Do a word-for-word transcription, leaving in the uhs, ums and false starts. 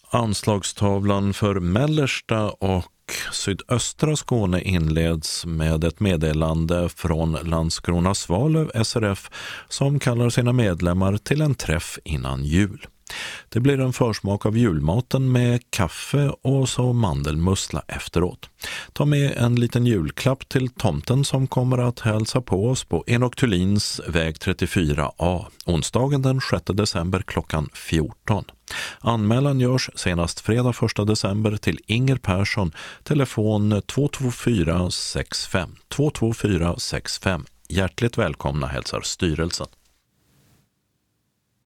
Anslagstavlan för mellersta och sydöstra Skåne inleds med ett meddelande från Landskrona Svalöv S R F som kallar sina medlemmar till en träff innan jul. Det blir en försmak av julmaten med kaffe och så mandelmussla efteråt. Ta med en liten julklapp till tomten som kommer att hälsa på oss på Enok Thulins väg trettiofyra A, onsdagen den sjätte december klockan fjorton. Anmälan görs senast fredag första december till Inger Persson, telefon två två fyra sex fem två två fyra sex fem. Hjärtligt välkomna hälsar styrelsen.